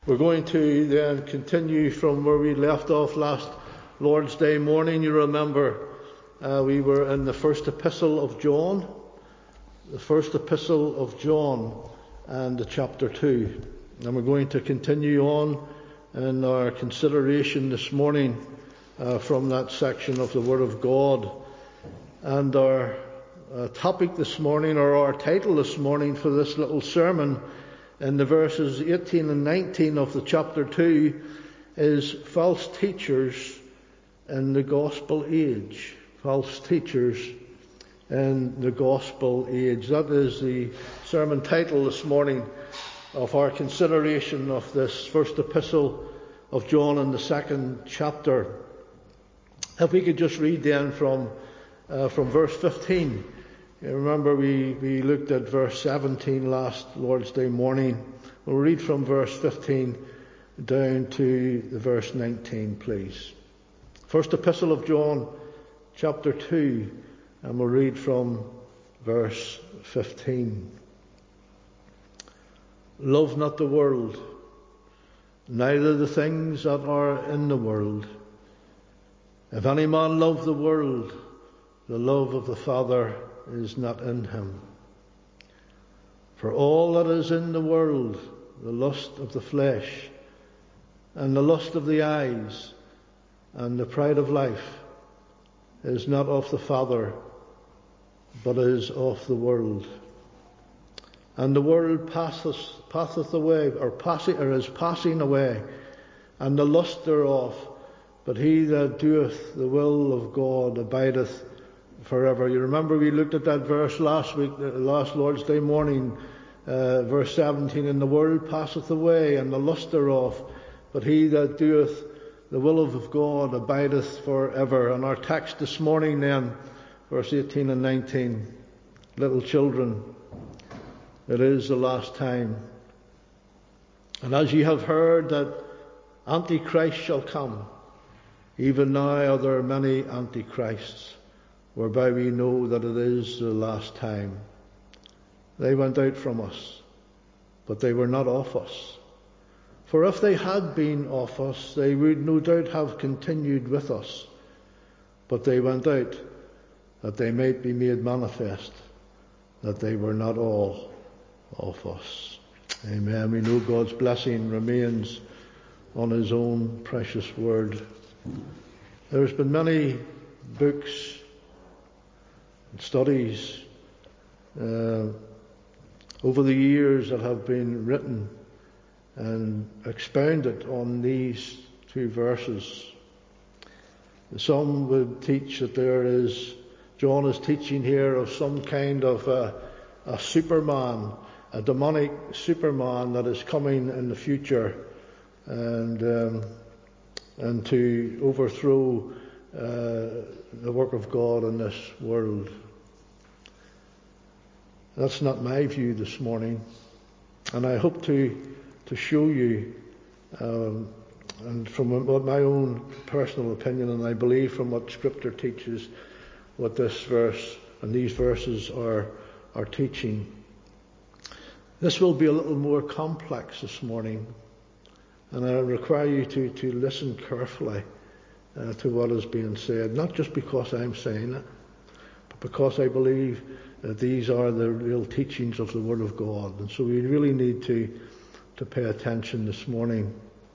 We're going to then continue from where we left off last Lord's Day morning. You remember we were in the first epistle of John, and chapter 2. And we're going to continue on in our consideration this morning from that section of the Word of God. And our topic this morning, or our title this morning for this little sermon, in the verses 18 and 19 of the chapter 2 is false teachers in the gospel age. False teachers in the gospel age. That is the sermon title this morning of our consideration of this first epistle of John in the second chapter. If we could just read then from verse 15. You remember we looked at verse 17 last Lord's Day morning. We'll read from verse 15 down to the verse 19, please. First epistle of John, chapter 2, and we'll read from verse 15. Love not the world, neither the things that are in the world. If any man love the world, the love of the Father is not in him. For all that is in the world, the lust of the flesh, and the lust of the eyes, and the pride of life, is not of the Father, but is of the world. And the world passeth away, or is passing away, and the lust thereof, but he that doeth the will of God abideth forever. You remember we looked at that verse last week, last Lord's Day morning, verse 17, and the world passeth away, and the lust thereof, but he that doeth the will of God abideth forever. And our text this morning then, verse 18 and 19, little children, it is the last time. And as ye have heard that Antichrist shall come, even now are there many Antichrists, whereby we know that it is the last time. They went out from us, but they were not of us. For if they had been of us, they would no doubt have continued with us. But they went out, that they might be made manifest, that they were not all of us. Amen. We know God's blessing remains on His own precious word. There's been many books and studies over the years that have been written and expounded on these two verses. Some would teach that John is teaching here of some kind of a Superman, a demonic Superman that is coming in the future and to overthrow the work of God in this world. That's not my view this morning, and I hope to show you, and from what my own personal opinion, and I believe from what Scripture teaches, what this verse and these verses are teaching. This will be a little more complex this morning, and I require you to listen carefully to what is being said, not just because I'm saying it, but because I believe that these are the real teachings of the Word of God. And so we really need to pay attention this morning.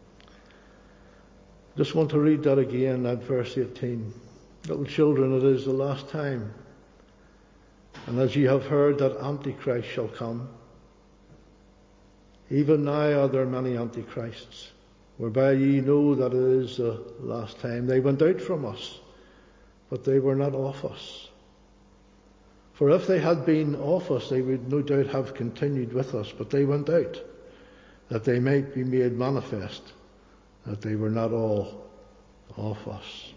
Just want to read that again, that verse 18. Little children, it is the last time. And as ye have heard that Antichrist shall come, even now are there many Antichrists, whereby ye know that it is the last time. They went out from us, but they were not of us. For if they had been of us, they would no doubt have continued with us, but they went out, that they might be made manifest, that they were not all of us.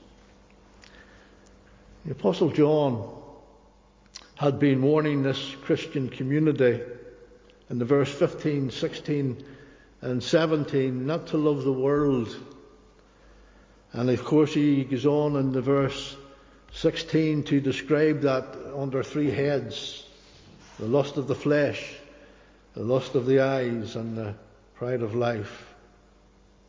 The Apostle John had been warning this Christian community in the verse 15, 16 and 17 not to love the world. And of course he goes on in the verse 16 to describe that under three heads: the lust of the flesh, the lust of the eyes, and the pride of life.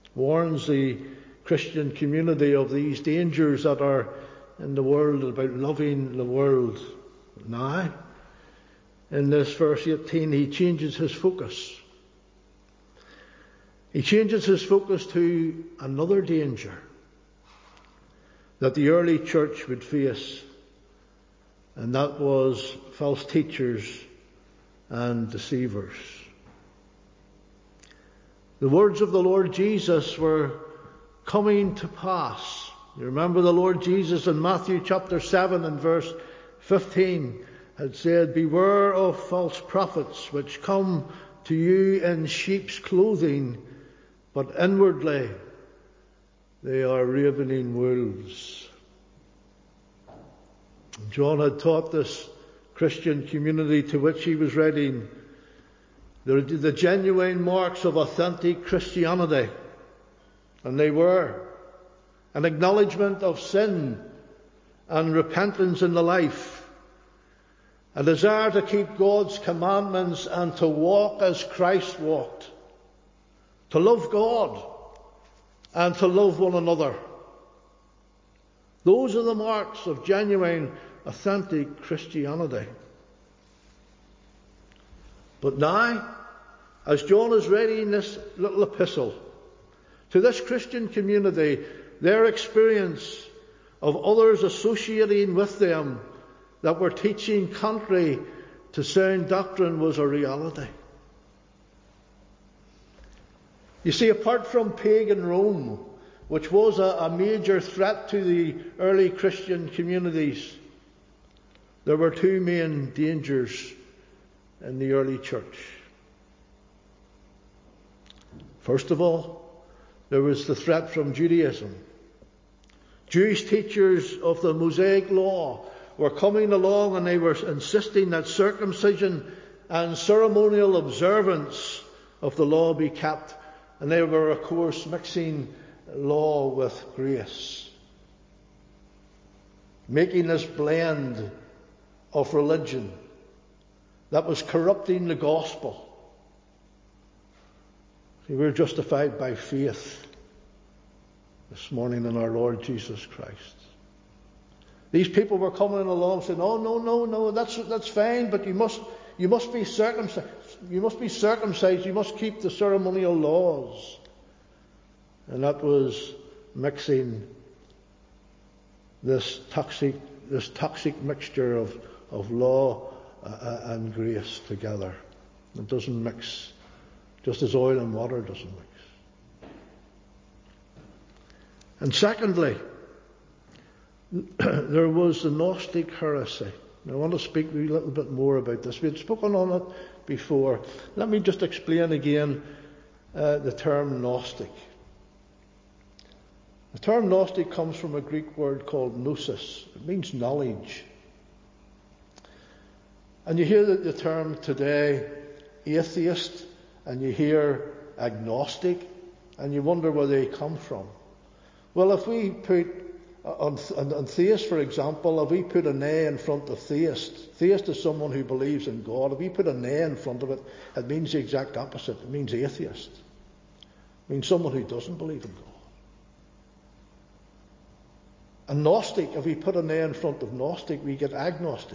warns the Christian community of these dangers that are in the world, about loving the world. Now, in this verse 18, he changes his focus. He changes his focus to another danger that the early church would face, and that was false teachers and deceivers. The words of the Lord Jesus were coming to pass. You remember the Lord Jesus in Matthew chapter 7 and verse 15 had said, "Beware of false prophets which come to you in sheep's clothing, but inwardly they are ravening wolves." John had taught this Christian community to which he was writing the genuine marks of authentic Christianity. And they were an acknowledgement of sin and repentance in the life, a desire to keep God's commandments and to walk as Christ walked, to love God and to love one another. Those are the marks of genuine, authentic Christianity. But now, as John is writing this little epistle to this Christian community, their experience of others associating with them that were teaching contrary to sound doctrine was a reality. You see, apart from pagan Rome, which was a major threat to the early Christian communities, there were two main dangers in the early church. First of all, there was the threat from Judaism. Jewish teachers of the Mosaic law were coming along and they were insisting that circumcision and ceremonial observance of the law be kept. And they were, of course, mixing law with grace, making this blend of religion that was corrupting the gospel. See, we're justified by faith this morning in our Lord Jesus Christ. These people were coming along saying, "Oh, no, that's fine, but you must be circumcised. You must be circumcised. You must keep the ceremonial laws." And that was mixing this toxic mixture of law and grace together. It doesn't mix, just as oil and water doesn't mix. And secondly, there was the Gnostic heresy. Now, I want to speak a little bit more about this. We had spoken on it before. Let me just explain again the term Gnostic. The term Gnostic comes from a Greek word called gnosis. It means knowledge. And you hear the term today atheist, and you hear agnostic, and you wonder where they come from. Well, if we put on theist, for example, if we put an A in front of theist is someone who believes in God. If we put an A in front of it, it means the exact opposite. It means atheist. It means someone who doesn't believe in God. A Gnostic, if we put an A in front of Gnostic, we get agnostic.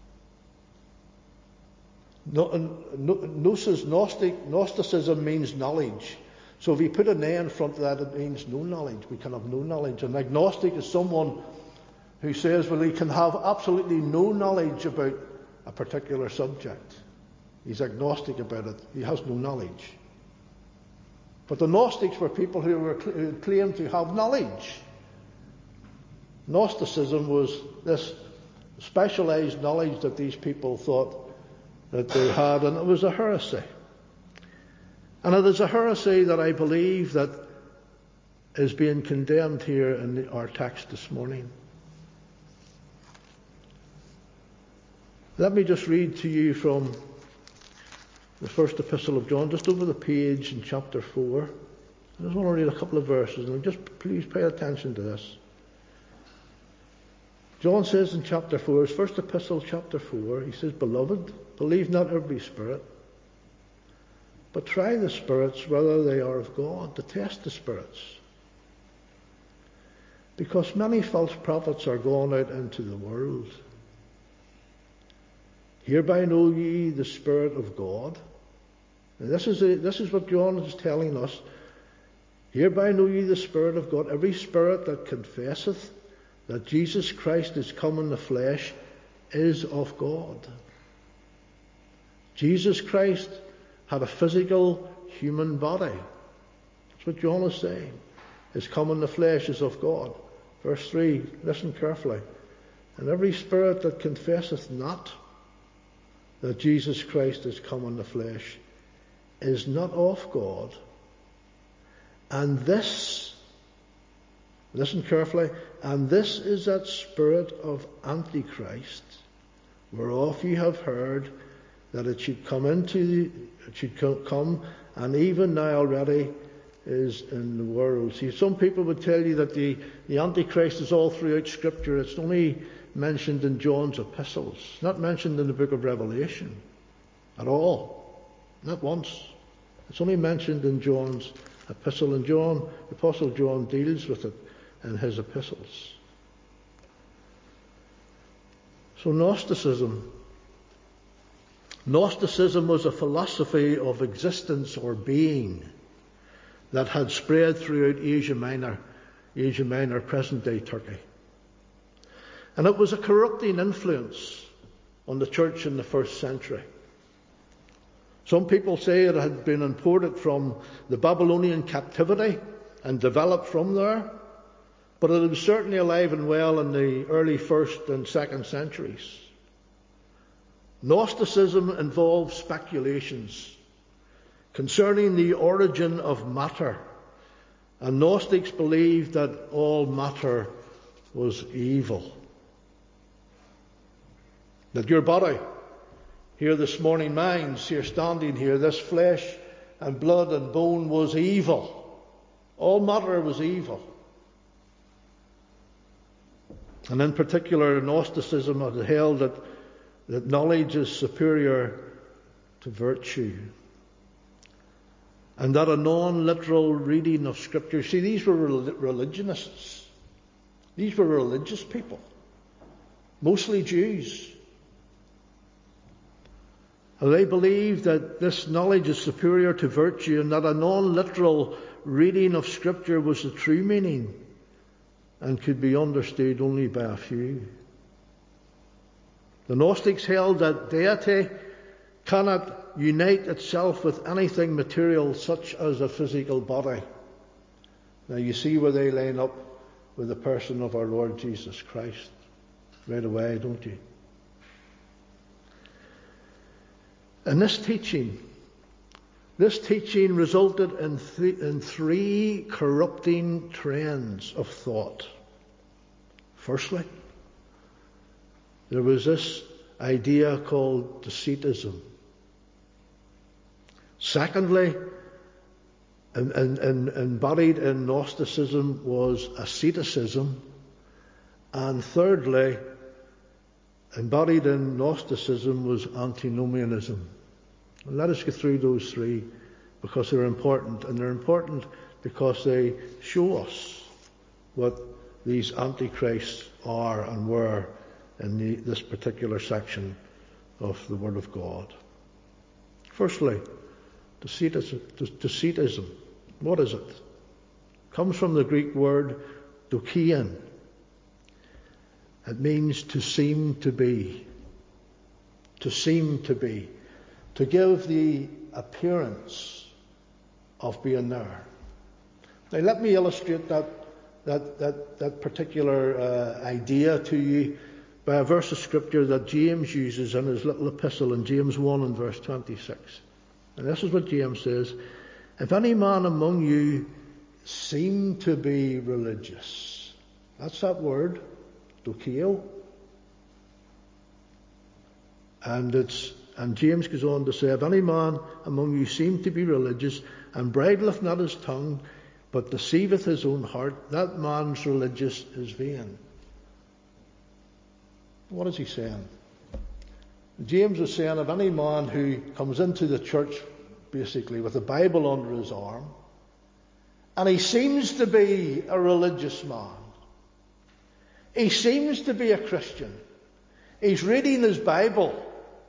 Gnosticism means knowledge. So if we put an A in front of that, it means no knowledge. We can have no knowledge. And agnostic is someone who says, well, he can have absolutely no knowledge about a particular subject. He's agnostic about it. He has no knowledge. But the Gnostics were people who claimed to have knowledge. Gnosticism was this specialized knowledge that these people thought that they had, and it was a heresy. And it is a heresy that I believe that is being condemned here in our text this morning. Let me just read to you from the first epistle of John, just over the page in chapter 4. I just want to read a couple of verses, and just please pay attention to this. John says in chapter 4, his first epistle, chapter 4, he says, "Beloved, believe not every spirit, but try the spirits whether they are of God, to test the spirits. Because many false prophets are gone out into the world. Hereby know ye the Spirit of God. And this is what John is telling us. Hereby know ye the Spirit of God. Every spirit that confesseth that Jesus Christ is come in the flesh is of God. Jesus Christ had a physical human body. That's what John is saying. His come in the flesh is of God. Verse 3, listen carefully. And every spirit that confesseth not that Jesus Christ is come in the flesh is not of God. And this, listen carefully, and this is that spirit of Antichrist, whereof ye have heard that it should come and even now already is in the world. See, some people would tell you that the Antichrist is all throughout Scripture. It's only mentioned in John's epistles, not mentioned in the book of Revelation at all, not once. It's only mentioned in John's epistle, and John, the Apostle John, deals with it in his epistles. So Gnosticism was a philosophy of existence or being that had spread throughout Asia Minor, present-day Turkey. And it was a corrupting influence on the church in the first century. Some people say it had been imported from the Babylonian captivity and developed from there, but it was certainly alive and well in the early 1st and 2nd centuries. Gnosticism involved speculations concerning the origin of matter, and Gnostics believed that all matter was evil. That your body, here this morning, minds here standing here, this flesh and blood and bone was evil. All matter was evil. And in particular, Gnosticism had held that knowledge is superior to virtue. And that a non-literal reading of Scripture. See, these were religionists. These were religious people. Mostly Jews. And they believed that this knowledge is superior to virtue, and that a non-literal reading of Scripture was the true meaning and could be understood only by a few. The Gnostics held that deity cannot unite itself with anything material such as a physical body. Now you see where they line up with the person of our Lord Jesus Christ right away, don't you? And this teaching resulted in three corrupting trends of thought. Firstly, there was this idea called Docetism. Secondly, embodied in Gnosticism was asceticism. And thirdly, embodied in Gnosticism was antinomianism. And let us get through those three because they're important. And they're important because they show us what these antichrists are and were in this particular section of the Word of God. Firstly, Docetism. What is it? It comes from the Greek word dokein. It means to seem to be. To seem to be. To give the appearance of being there. Now let me illustrate that particular idea to you by a verse of Scripture that James uses in his little epistle in James 1 and verse 26. And this is what James says: if any man among you seem to be religious. That's that word, dokeo. And James goes on to say, if any man among you seem to be religious, and bridleth not his tongue, but deceiveth his own heart, that man's religious is vain. What is he saying? James is saying, if any man who comes into the church basically, with a Bible under his arm. And he seems to be a religious man. He seems to be a Christian. He's reading his Bible.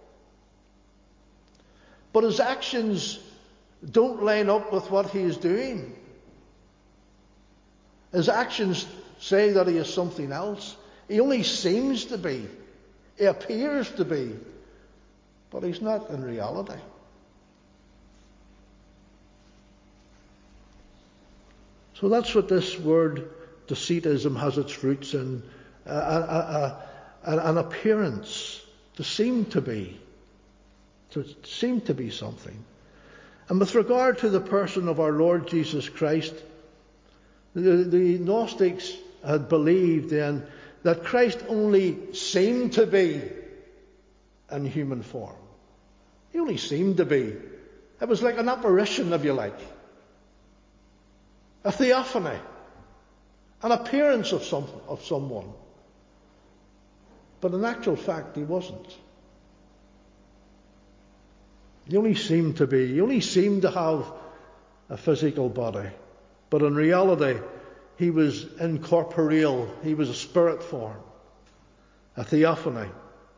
But his actions don't line up with what he is doing. His actions say that he is something else. He only seems to be. He appears to be. But he's not in reality. So that's what this word deceitism has its roots in. An appearance to seem to be. To seem to be something. And with regard to the person of our Lord Jesus Christ, the Gnostics had believed then that Christ only seemed to be in human form. He only seemed to be. It was like an apparition, if you like. A theophany. An appearance of someone. But in actual fact, he wasn't. He only seemed to be. He only seemed to have a physical body. But in reality, he was incorporeal. He was a spirit form. A theophany.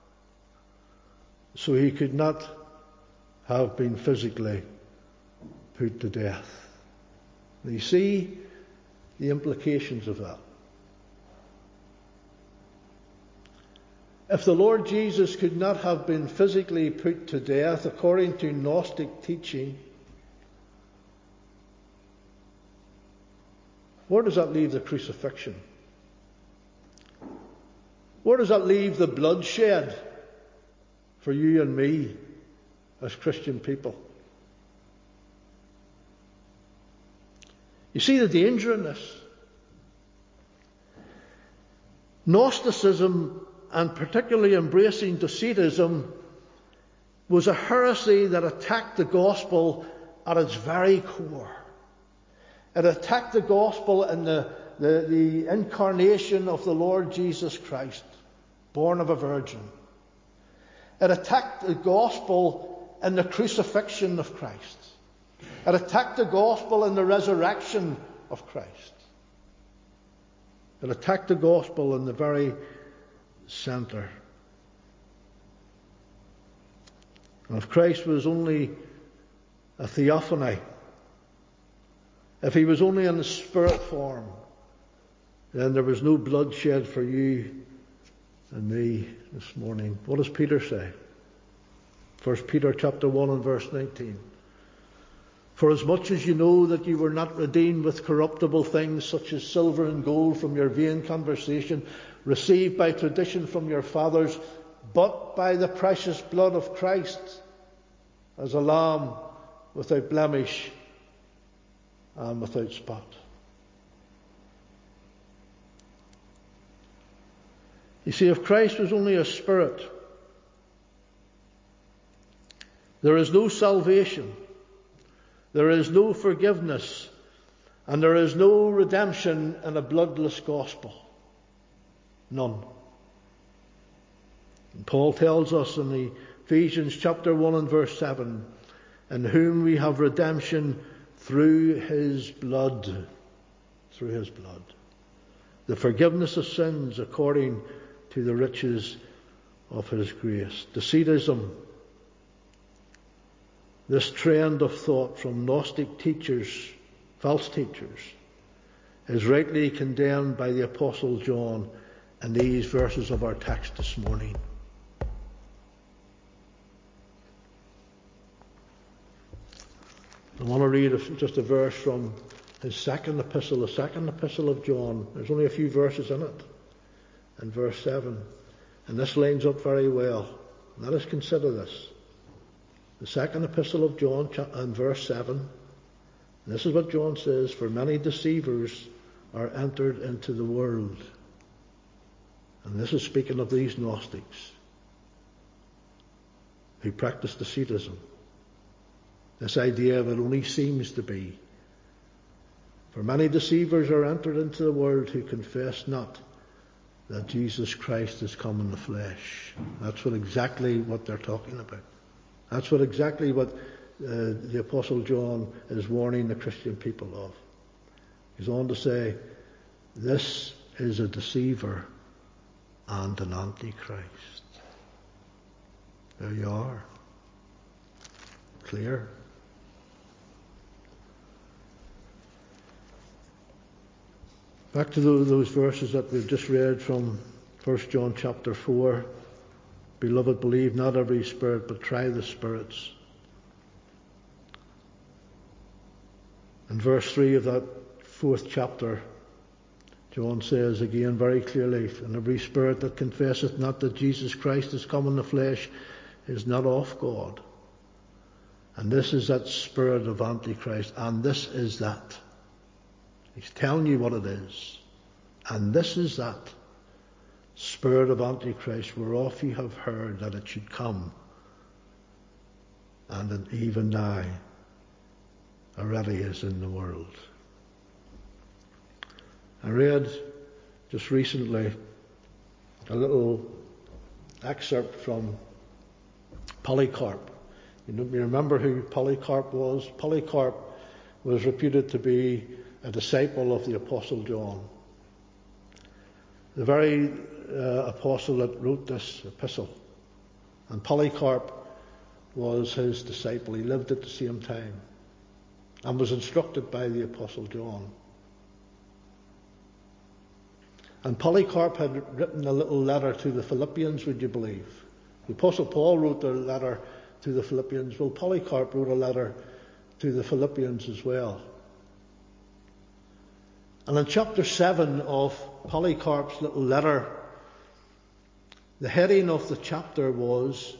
So he could not have been physically put to death. And you see the implications of that. If the Lord Jesus could not have been physically put to death according to Gnostic teaching, where does that leave the crucifixion? Where does that leave the bloodshed for you and me as Christian people? You see the danger in this. Gnosticism, and particularly embracing Docetism, was a heresy that attacked the gospel at its very core. It attacked the gospel in the incarnation of the Lord Jesus Christ, born of a virgin. It attacked the gospel in the crucifixion of Christ. It attacked the gospel in the resurrection of Christ. It attacked the gospel in the very centre. And if Christ was only a theophany, if he was only in the spirit form, then there was no bloodshed for you and me this morning. What does Peter say? 1 Peter chapter 1 and verse 19. For as much as you know that you were not redeemed with corruptible things such as silver and gold from your vain conversation, received by tradition from your fathers, but by the precious blood of Christ, as a lamb without blemish and without spot. You see, if Christ was only a spirit, there is no salvation, there is no forgiveness, and there is no redemption in a bloodless gospel. None. And Paul tells us in Ephesians chapter 1 and verse 7, in whom we have redemption through his blood. Through his blood. The forgiveness of sins according to the riches of his grace. Docetism, this trend of thought from Gnostic teachers, false teachers, is rightly condemned by the Apostle John in these verses of our text this morning. I want to read just a verse from his second epistle, the second epistle of John. There's only a few verses in it. In verse 7. And this lines up very well. Let us consider this. The second epistle of John and verse 7. And this is what John says, for many deceivers are entered into the world. And this is speaking of these Gnostics who practice Docetism. This idea of it only seems to be. For many deceivers are entered into the world who confess not that Jesus Christ has come in the flesh. That's exactly what they're talking about. That's exactly what the Apostle John is warning the Christian people of. He's on to say, this is a deceiver and an antichrist. There you are. Clear. Back to those verses that we've just read from 1 John chapter 4. Beloved, believe not every spirit, but try the spirits. In verse 3 of that 4th chapter, John says again very clearly, and every spirit that confesseth not that Jesus Christ is come in the flesh is not of God. And this is that spirit of Antichrist, and this is that. He's telling you what it is. And this is that spirit of Antichrist, whereof you have heard that it should come, and that even now already is in the world. I read just recently a little excerpt from Polycarp. You remember who Polycarp was? Polycarp was reputed to be a disciple of the Apostle John, the very apostle that wrote this epistle. And Polycarp was his disciple. He lived at the same time and was instructed by the Apostle John. And Polycarp had written a little letter to the Philippians, would you believe? The Apostle Paul wrote a letter to the Philippians. Well, Polycarp wrote a letter to the Philippians as well. And in chapter 7 of Polycarp's little letter, the heading of the chapter was,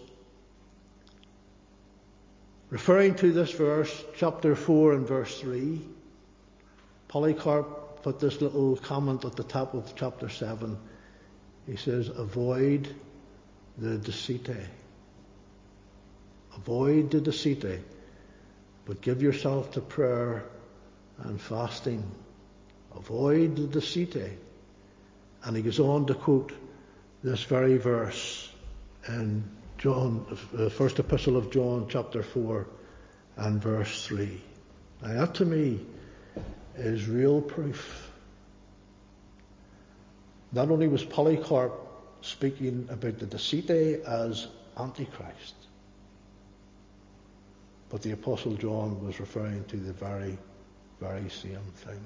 referring to this verse, chapter 4 and verse 3, Polycarp put this little comment at the top of chapter 7. He says, avoid the deceit. Avoid the deceit, but give yourself to prayer and fasting. Avoid the deceit. And he goes on to quote this very verse in John, the first epistle of John, chapter 4 and verse 3. Now that to me is real proof. Not only was Polycarp speaking about the deceit as Antichrist, but the Apostle John was referring to the very, very same thing.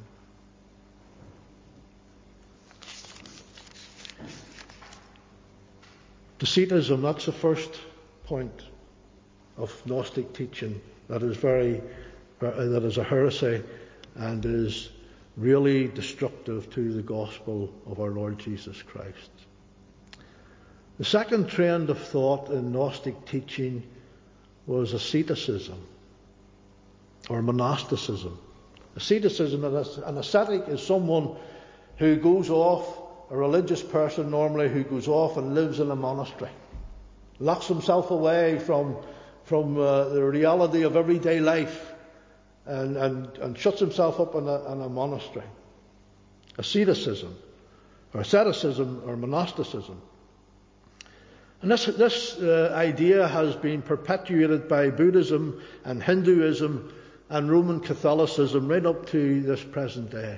Deceitism, that's the first point of Gnostic teaching that is a heresy and is really destructive to the gospel of our Lord Jesus Christ. The second trend of thought in Gnostic teaching was asceticism or monasticism. Asceticism, an ascetic is someone who goes off, a religious person normally who goes off and lives in a monastery, locks himself away from the reality of everyday life and shuts himself up in a monastery. Asceticism or monasticism. And this idea has been perpetuated by Buddhism and Hinduism and Roman Catholicism right up to this present day.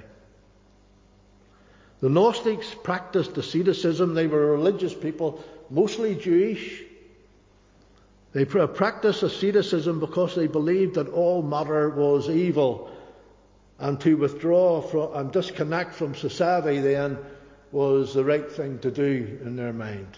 The Gnostics practiced asceticism. They were religious people, mostly Jewish. They practiced asceticism because they believed that all matter was evil, and to withdraw from and disconnect from society then was the right thing to do in their mind.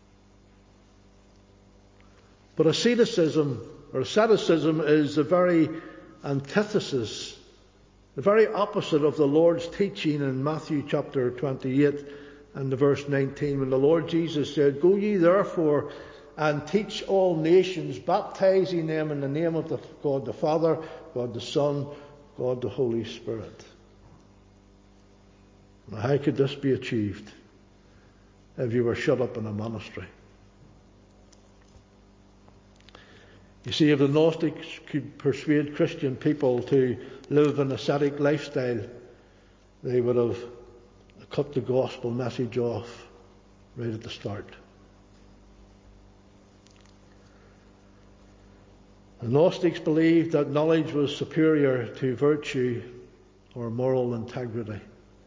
But asceticism is the very antithesis, the very opposite of the Lord's teaching in Matthew chapter 28 and the verse 19, when the Lord Jesus said, "Go ye therefore and teach all nations, baptizing them in the name of God the Father, God the Son, God the Holy Spirit." Now, how could this be achieved if you were shut up in a monastery? You see, if the Gnostics could persuade Christian people to live an ascetic lifestyle, they would have cut the gospel message off right at the start. The Gnostics believed that knowledge was superior to virtue or moral integrity.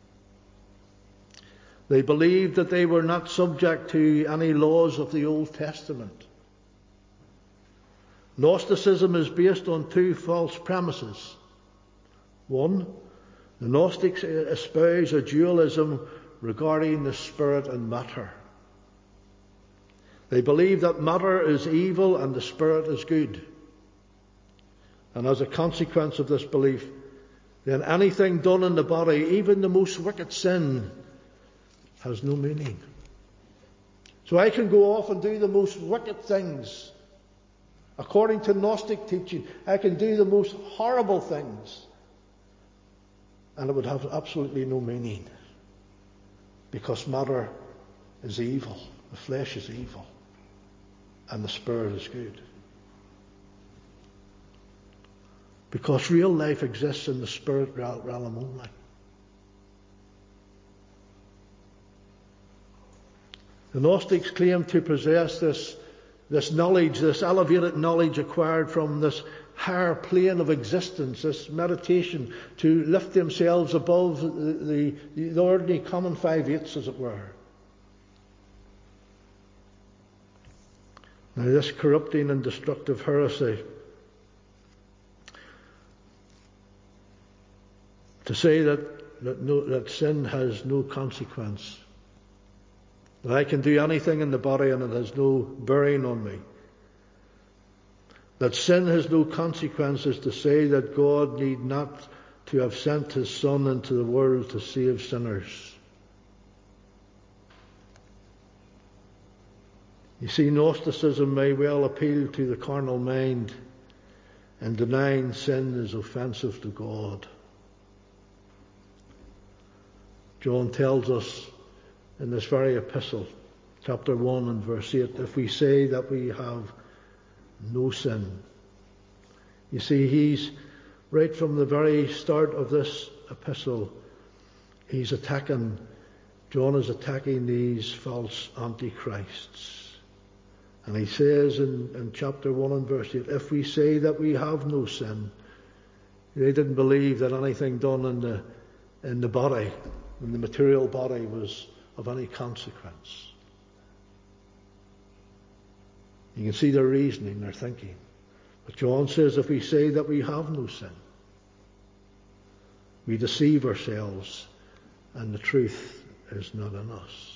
They believed that they were not subject to any laws of the Old Testament. Gnosticism is based on two false premises. One, the Gnostics espouse a dualism regarding the spirit and matter. They believe that matter is evil and the spirit is good. And as a consequence of this belief, then anything done in the body, even the most wicked sin, has no meaning. So I can go off and do the most wicked things. According to Gnostic teaching, I can do the most horrible things. And it would have absolutely no meaning. Because matter is evil. The flesh is evil. And the spirit is good. Because real life exists in the spirit realm only. The Gnostics claim to possess this knowledge, this elevated knowledge acquired from this higher plane of existence, this meditation, to lift themselves above the ordinary common 5/8, as it were. Now, this corrupting and destructive heresy, to say that sin has no consequence, that I can do anything in the body and it has no bearing on me, that sin has no consequences, to say that God need not to have sent his Son into the world to save sinners. You see, Gnosticism may well appeal to the carnal mind, and denying sin is offensive to God. John tells us in this very epistle, chapter 1 and verse 8, if we say that we have no sin. You see, he's right from the very start of this epistle, John is attacking these false antichrists. And he says in chapter 1 and verse 8, if we say that we have no sin, they didn't believe that anything done in the body, in the material body, was of any consequence. You can see their reasoning, their thinking. But John says if we say that we have no sin, we deceive ourselves and the truth is not in us.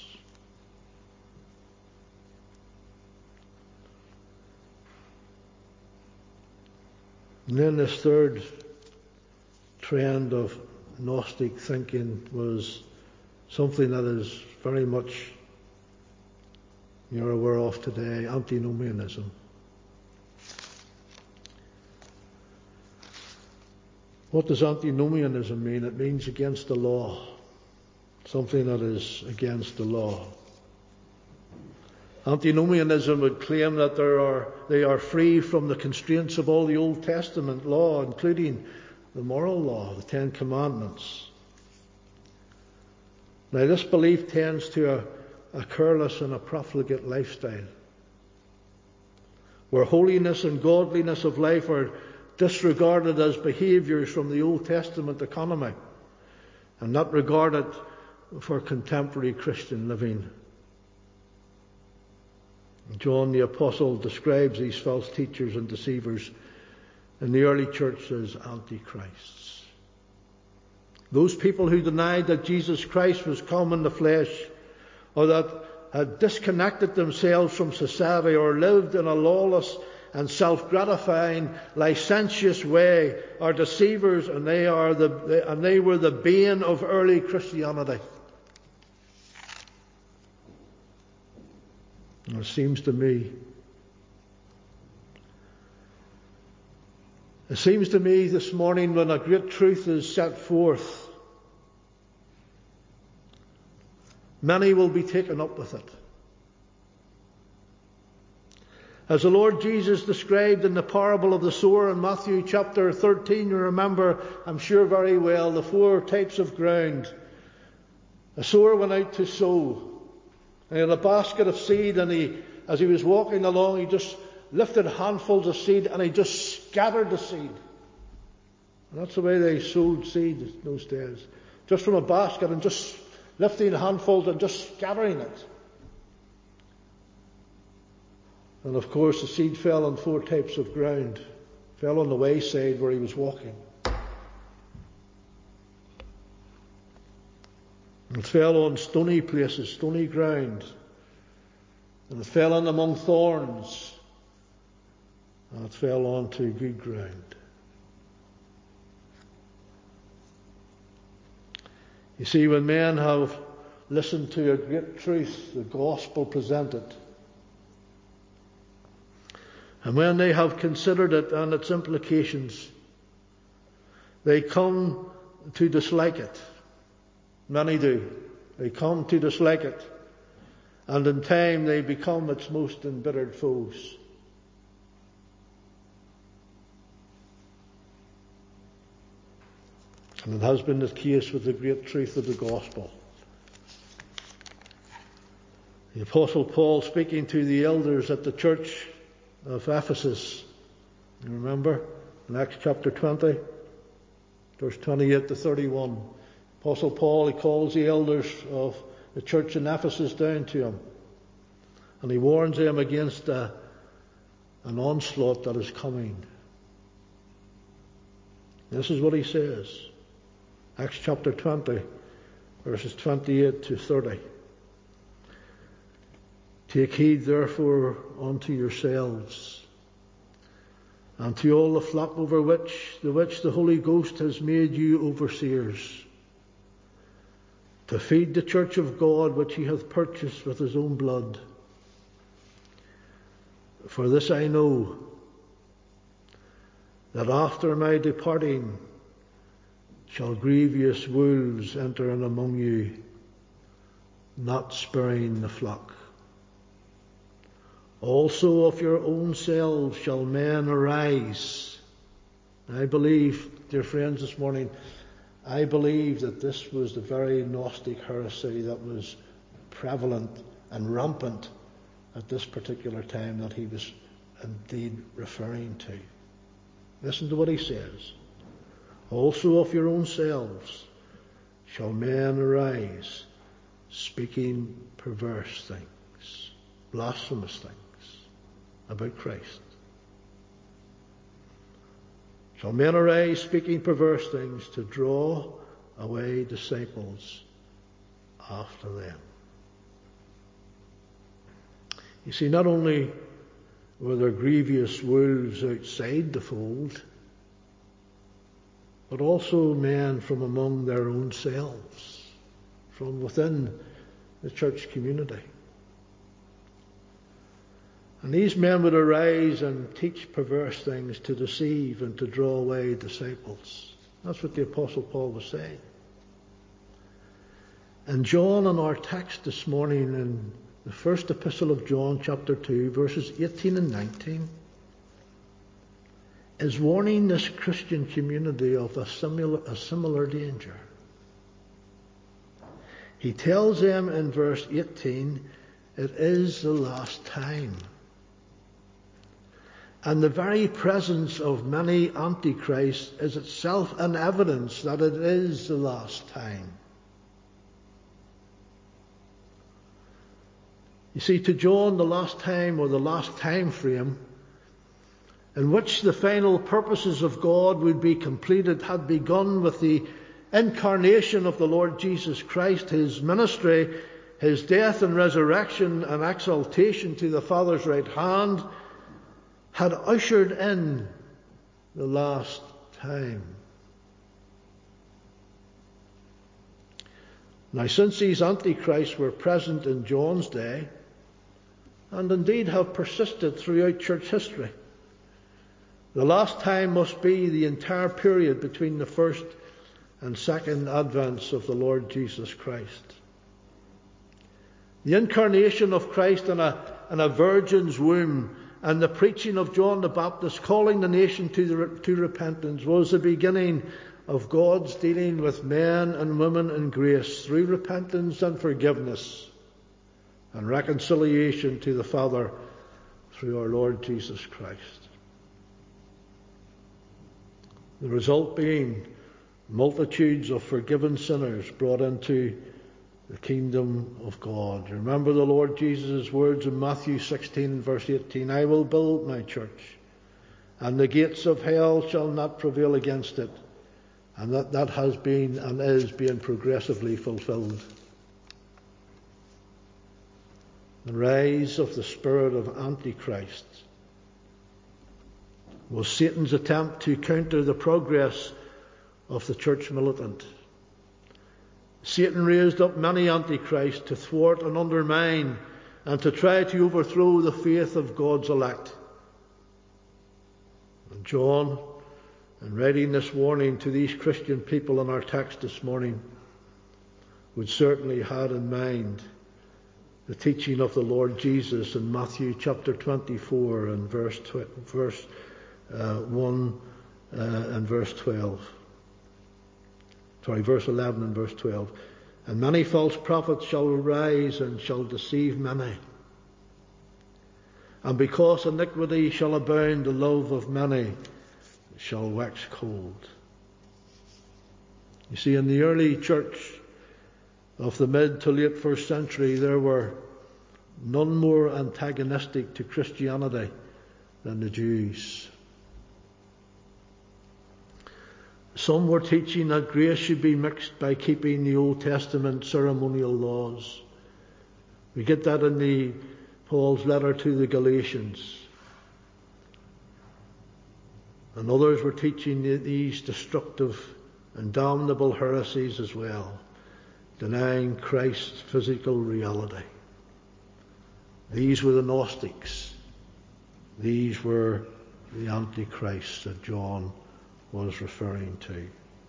And then this third trend of Gnostic thinking was something that is very much you're aware of today, antinomianism. What does antinomianism mean? It means against the law. Something that is against the law. Antinomianism would claim that they are free from the constraints of all the Old Testament law, including the moral law, the Ten Commandments. Now, this belief tends to a careless and a profligate lifestyle, where holiness and godliness of life are disregarded as behaviours from the Old Testament economy and not regarded for contemporary Christian living. John the Apostle describes these false teachers and deceivers in the early church as antichrists. Those people who denied that Jesus Christ was come in the flesh, or that had disconnected themselves from society, or lived in a lawless and self-gratifying, licentious way, are deceivers, and they were the bane of early Christianity. And it seems to me this morning, when a great truth is set forth, many will be taken up with it. As the Lord Jesus described in the parable of the sower in Matthew chapter 13, you remember, I'm sure very well, the four types of ground. A sower went out to sow. And he had a basket of seed, and as he was walking along, he just lifted handfuls of seed and he just scattered the seed. And that's the way they sowed seed in those days. Just from a basket and just lifting handfuls and just scattering it. And of course the seed fell on 4 types of ground. Fell on the wayside where he was walking. And it fell on stony places, stony ground. And it fell in among thorns. And it fell onto good ground. You see, when men have listened to a great truth, the gospel presented, and when they have considered it and its implications, they come to dislike it. Many do. They come to dislike it. And in time they become its most embittered foes. And it has been the case with the great truth of the gospel. The Apostle Paul, speaking to the elders at the church of Ephesus, you remember, in Acts chapter 20, verse 28 to 31. Apostle Paul, he calls the elders of the church in Ephesus down to him. And he warns them against an onslaught that is coming. This is what he says. Acts chapter 20, verses 28 to 30. Take heed therefore unto yourselves, and to all the flock over which the Holy Ghost has made you overseers, to feed the church of God which he hath purchased with his own blood. For this I know, that after my departing shall grievous wolves enter in among you, not sparing the flock. Also of your own selves shall men arise. I believe, dear friends, this morning, I believe that this was the very Gnostic heresy that was prevalent and rampant at this particular time that he was indeed referring to. Listen to what he says. Also of your own selves shall men arise, speaking perverse things, blasphemous things about Christ. Shall men arise, speaking perverse things, to draw away disciples after them. You see, not only were there grievous wolves outside the fold, but also men from among their own selves, from within the church community. And these men would arise and teach perverse things to deceive and to draw away disciples. That's what the Apostle Paul was saying. And John, in our text this morning, in the first epistle of John, chapter 2, verses 18 and 19, is warning this Christian community of a similar danger. He tells them in verse 18, it is the last time. And the very presence of many antichrists is itself an evidence that it is the last time. You see, to John, the last time, or the last time frame, in which the final purposes of God would be completed, had begun with the incarnation of the Lord Jesus Christ, his ministry, his death and resurrection and exaltation to the Father's right hand, had ushered in the last time. Now, since these antichrists were present in John's day, and indeed have persisted throughout church history, the last time must be the entire period between the first and second advents of the Lord Jesus Christ. The incarnation of Christ in a virgin's womb and the preaching of John the Baptist calling the nation to repentance was the beginning of God's dealing with men and women in grace through repentance and forgiveness and reconciliation to the Father through our Lord Jesus Christ. The result being multitudes of forgiven sinners brought into the kingdom of God. Remember the Lord Jesus' words in Matthew 16 verse 18, I will build my church, and the gates of hell shall not prevail against it. And that has been and is being progressively fulfilled. The rise of the spirit of Antichrist was Satan's attempt to counter the progress of the church militant. Satan raised up many antichrists to thwart and undermine and to try to overthrow the faith of God's elect. And John, in writing this warning to these Christian people in our text this morning, would certainly have in mind the teaching of the Lord Jesus in Matthew chapter 24 and verse 1 and verse 12. Verse 11 and verse 12. And many false prophets shall arise and shall deceive many. And because iniquity shall abound, the love of many shall wax cold. You see, in the early church of the mid to late first century, there were none more antagonistic to Christianity than the Jews. Some were teaching that grace should be mixed by keeping the Old Testament ceremonial laws. We get that in Paul's letter to the Galatians. And others were teaching these destructive and damnable heresies as well, denying Christ's physical reality. These were the Gnostics. These were the Antichrists that John was referring to.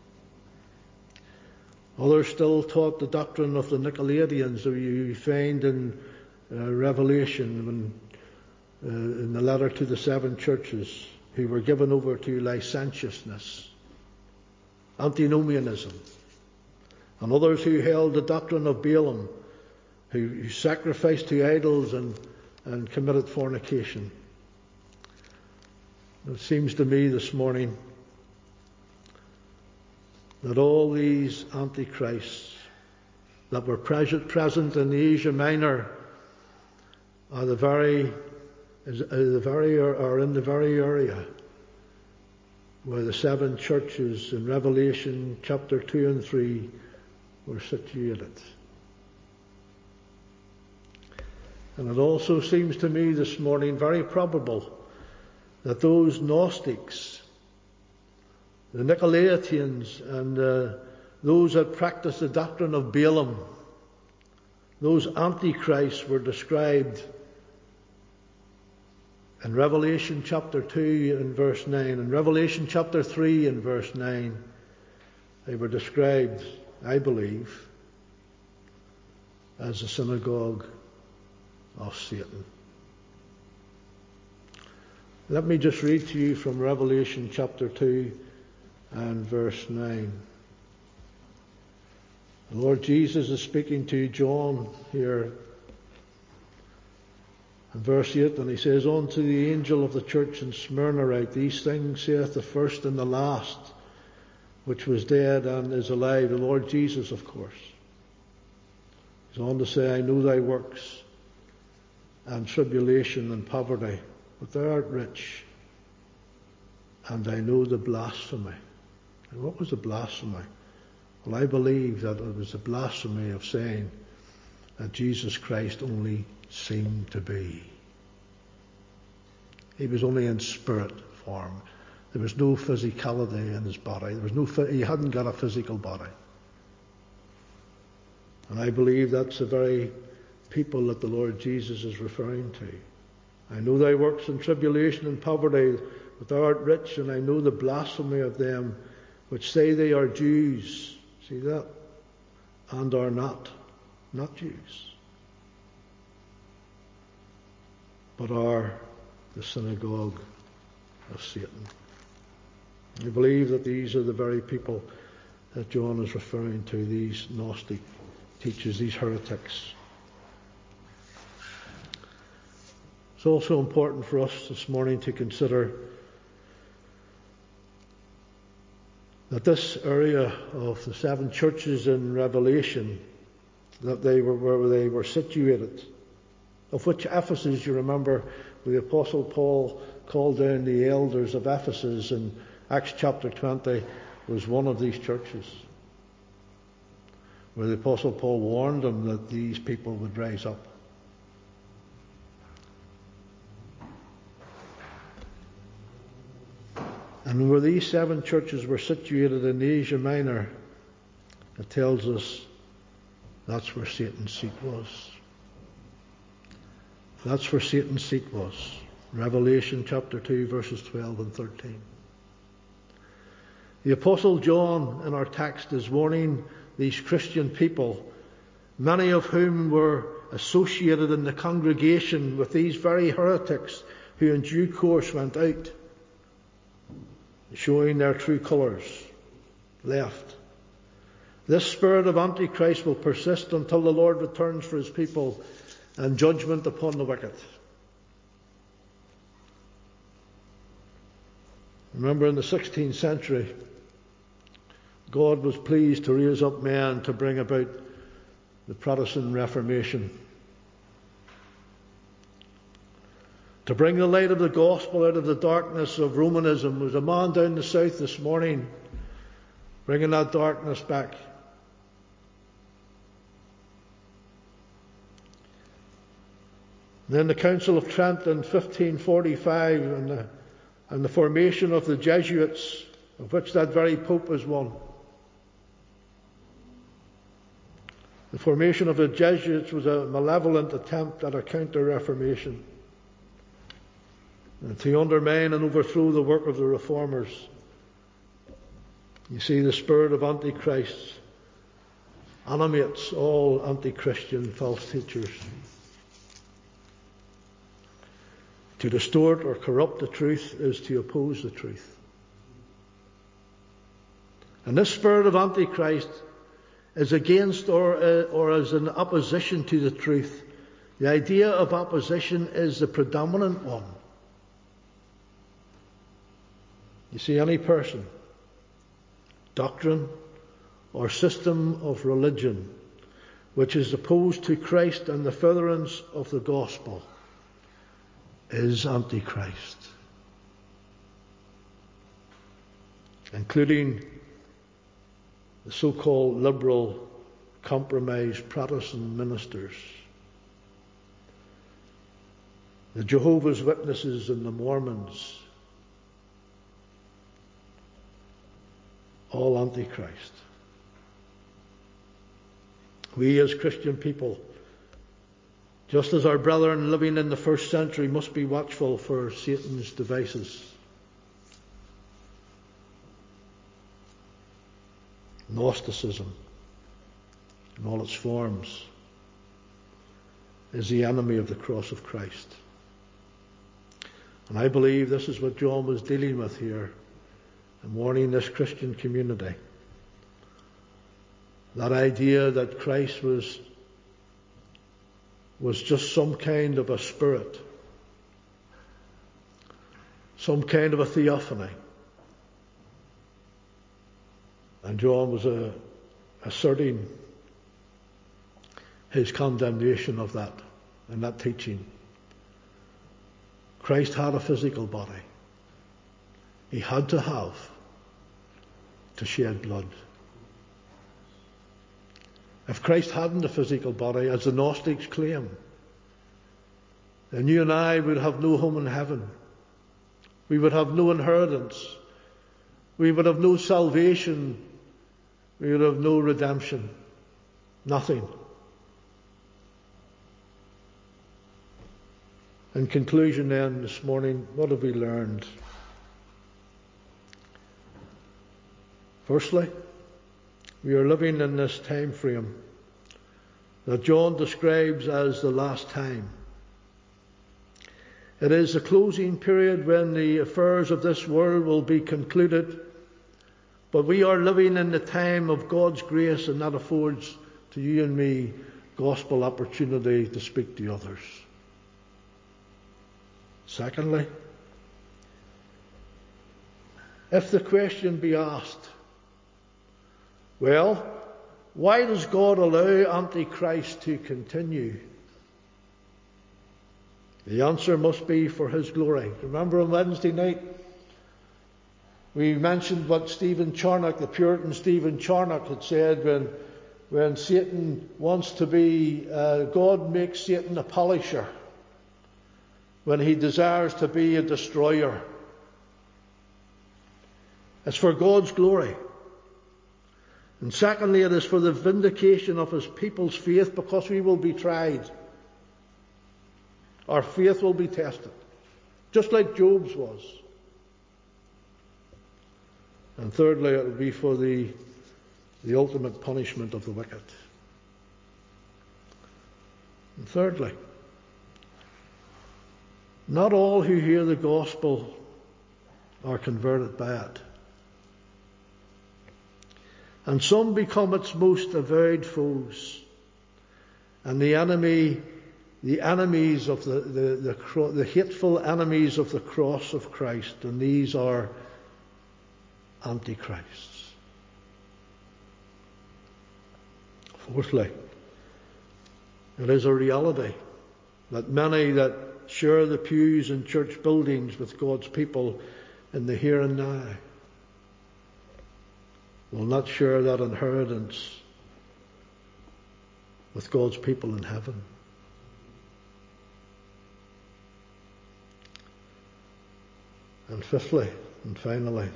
Others still taught the doctrine of the Nicolaitans that you find in Revelation in the letter to the 7 churches who were given over to licentiousness, antinomianism, and others who held the doctrine of Balaam, who sacrificed to idols and committed fornication. It seems to me this morning that all these antichrists that were present in Asia Minor are in the very area where the 7 churches in Revelation chapter 2 and 3 were situated. And it also seems to me this morning very probable that those Gnostics, the Nicolaitans, and those that practiced the doctrine of Balaam, those antichrists were described in Revelation chapter 2 and verse 9. In Revelation chapter 3 and verse 9, they were described, I believe, as the synagogue of Satan. Let me just read to you from Revelation chapter 2 and verse 9. The Lord Jesus is speaking to John here in verse 8, and he says, Unto the angel of the church in Smyrna write, These things saith the first and the last, which was dead and is alive. The Lord Jesus, of course. He's on to say, I know thy works, and tribulation and poverty, but thou art rich, and I know the blasphemy. And what was the blasphemy? Well, I believe that it was the blasphemy of saying that Jesus Christ only seemed to be. He was only in spirit form. There was no physicality in his body. He hadn't got a physical body. And I believe that's the very people that the Lord Jesus is referring to. I know thy works in tribulation and poverty, but thou art rich, and I know the blasphemy of them which say they are Jews. See that? And are not Jews, but are the synagogue of Satan. I believe that these are the very people that John is referring to, these Gnostic teachers, these heretics. It's also important for us this morning to consider that this area of the 7 churches in Revelation, that they were where they were situated, of which Ephesus, you remember, the Apostle Paul called down the elders of Ephesus in Acts chapter 20, was one of these churches, where the Apostle Paul warned them that these people would rise up. And where these 7 churches were situated in Asia Minor, it tells us that's where Satan's seat was. That's where Satan's seat was. Revelation chapter 2, verses 12 and 13. The Apostle John in our text is warning these Christian people, many of whom were associated in the congregation with these very heretics who in due course went out, showing their true colours, left. This spirit of Antichrist will persist until the Lord returns for his people and judgment upon the wicked. Remember, in the 16th century, God was pleased to raise up men to bring about the Protestant Reformation, to bring the light of the gospel out of the darkness of Romanism. There's a man down the south this morning bringing that darkness back. Then the Council of Trent in 1545 and the formation of the Jesuits, of which that very Pope was one. The formation of the Jesuits was a malevolent attempt at a counter-reformation, and to undermine and overthrow the work of the reformers. You see, the spirit of Antichrist animates all anti-Christian false teachers. To distort or corrupt the truth is to oppose the truth. And this spirit of Antichrist is against or is in opposition to the truth. The idea of opposition is the predominant one. You see, any person, doctrine, or system of religion which is opposed to Christ and the furtherance of the gospel is Antichrist, including the so-called liberal, compromised Protestant ministers, the Jehovah's Witnesses and the Mormons, all Antichrist. We as Christian people, just as our brethren living in the first century, must be watchful for Satan's devices. Gnosticism, in all its forms, is the enemy of the cross of Christ. And I believe this is what John was dealing with here and warning this Christian community. That idea that Christ was just some kind of a spirit, some kind of a theophany. And John was asserting his condemnation of that and that teaching. Christ had a physical body. He had to shed blood. If Christ hadn't a physical body, as the Gnostics claim, then you and I would have no home in heaven. We would have no inheritance. We would have no salvation. We would have no redemption. Nothing. In conclusion then, this morning, what have we learned? Firstly, we are living in this time frame that John describes as the last time. It is the closing period when the affairs of this world will be concluded, but we are living in the time of God's grace, and that affords to you and me gospel opportunity to speak to others. Secondly, if the question be asked, well, why does God allow Antichrist to continue? The answer must be for his glory. Remember on Wednesday night, we mentioned what Stephen Charnock, the Puritan Stephen Charnock, had said when Satan wants to be, God makes Satan a polisher, when he desires to be a destroyer. It's for God's glory. And secondly, it is for the vindication of his people's faith, because we will be tried. Our faith will be tested, just like Job's was. And thirdly, it will be for the ultimate punishment of the wicked. And thirdly, not all who hear the gospel are converted by it. And some become its most avowed foes. And the enemies of the hateful enemies of the cross of Christ, and these are antichrists. Fourthly, it is a reality that many that share the pews in church buildings with God's people in the here and now will not share that inheritance with God's people in heaven. And fifthly and finally,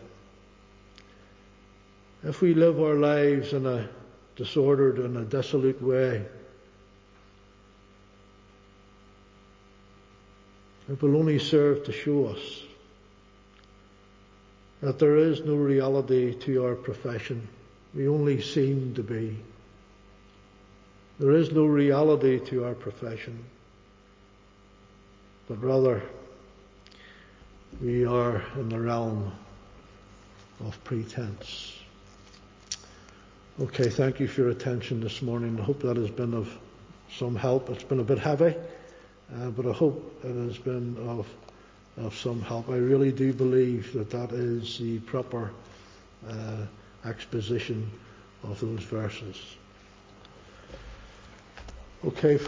if we live our lives in a disordered and a dissolute way, it will only serve to show us that there is no reality to our profession. We only seem to be. There is no reality to our profession, but rather we are in the realm of pretense. Okay, thank you for your attention this morning. I hope that has been of some help. It's been a bit heavy, but I hope it has been of some help. I really do believe that is the proper exposition of those verses. Okay.